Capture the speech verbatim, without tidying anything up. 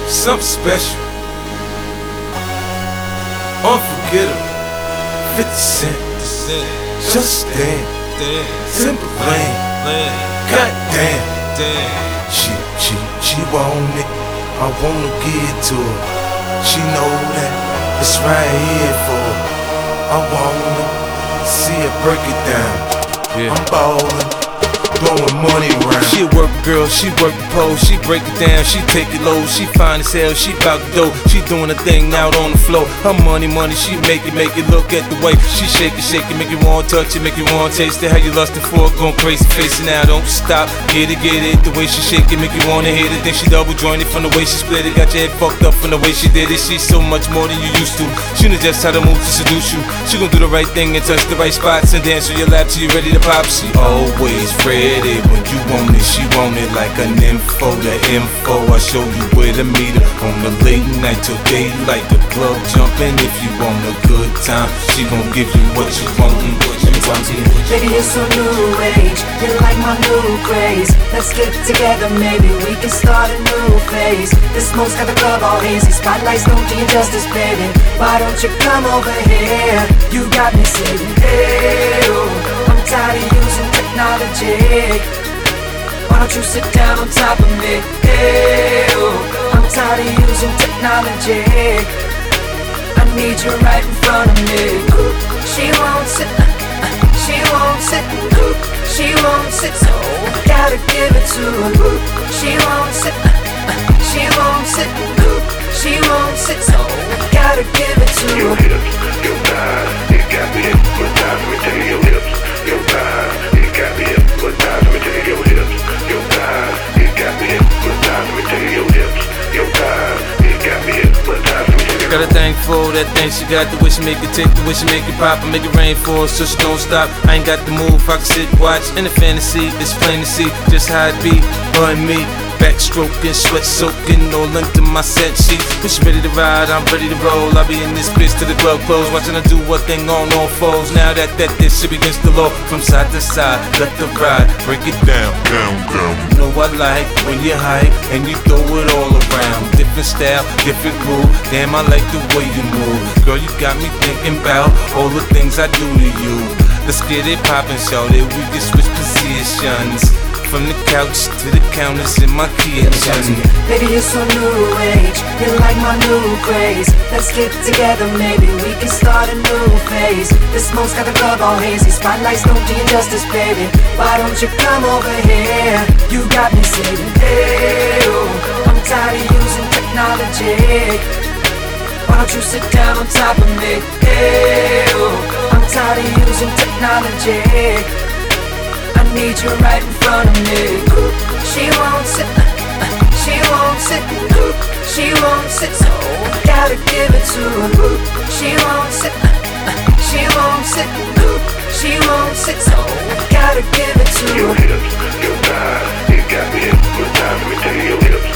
something special, unforgettable. fifty cent, just damn, Timberland, goddamn. She, she, she want it, I wanna give it to her. She know that it's right here for her. I wanna see her break it down. Yeah. I'm ballin', blowing money around. She a work girl, she work the pole, she break it down, she take it low, she fine as hell, she bout the dough, she doing her thing out on the floor. Her money, money, she make it, make it. Look at the way she shake it, shake it, make you wanna touch it, make you wanna taste it. How you lustin' for it, going crazy, face it now, don't stop. Get it, get it, the way she shake it, make you wanna hit it. Then she double jointed from the way she split it, got your head fucked up from the way she did it. She's so much more than you used to. She knows just how to move to seduce you. She gon' do the right thing and touch the right spots and dance on your lap till you ready to pop. She always ready when you want it, she want it like an info. The info, I show you where to meet her on the late night till daylight. The club jumping if you want a good time. She gon' give you what you want and what you want. Baby, you're so new age, you're like my new craze. Let's get together, maybe we can start a new phase. The smoke's got the club all hazy, spotlights don't do you justice, baby. Why don't you come over here? You got me saying, hey, oh, I'm tired of using technology. Why don't you sit down on top of me? Hey, oh, I'm tired of using technology. I need you right in front of me. She won't sit, she won't sit, she won't sit, so I gotta give it to her. She won't sit, she won't sit, she won't sit, so I gotta give it to her. Your hips, your thighs, it got me hypnotized. Let me tell you, your hips, your thighs, it got me hypnotized. Let me tell you, your hips, your thighs, it got me hypnotized. Let me tell you, your hips, your thighs, it got me hypnotized. Got a thing for that thing she got, the way she make it tick, the way she make it pop and make it rain for us, so she don't stop. I ain't got the move, I can sit, watch in the fantasy. It's plain to see just how it be, her and me. Backstroking, sweat soaking, all into my set sheet. When she ready to ride, I'm ready to roll. I be in this bitch till the club close, watching her do what thing on all foes. Now that that this shit begins to low, from side to side, left to right, break it down, down, down. You know I like when you hype and you throw it all around. Different style, different groove. Damn, I like the way you move. Girl, you got me thinking about all the things I do to you. Let's get it poppin', shawty, we can switch positions. From the couch to the counters in my kitchen. Baby, you're so new age, you're like my new craze. Let's get together, maybe we can start a new phase. The smoke's got the club all hazy, spotlights don't do you justice, baby. Why don't you come over here? You got me saying, hey, oh, I'm tired of using technology. Why don't you sit down on top of me? Hey, oh, I'm tired of using technology. I need you right in front of me. She won't sit, she won't sit, she won't sit, so I gotta give it to her. She won't sit, she won't sit, she won't sit, so I gotta give it to her. Your hips, your thighs, it got me hypnotized. Let me tell you, your hips,